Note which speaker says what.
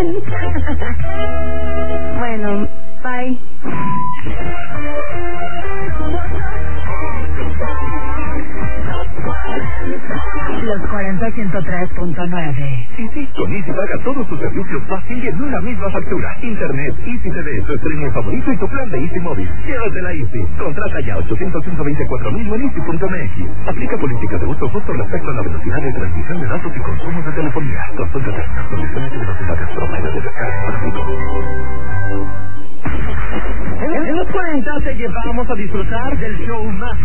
Speaker 1: bien. Bueno, bye.
Speaker 2: Los 40-103.9.
Speaker 3: Easy con Easy paga todos tus servicios fácil y en una misma factura. Internet, Easy TV, tu streaming favorito y tu plan de Easy Móvil. Llévatela Easy. Contrata ya 824.000 en Easy.mx. Aplica políticas de uso justo respecto a la velocidad de transmisión de datos y consumo de telefonía. Consulta términos, condiciones y velocidades promedio de descarga para México.
Speaker 4: En los 40 te llevamos a disfrutar del show más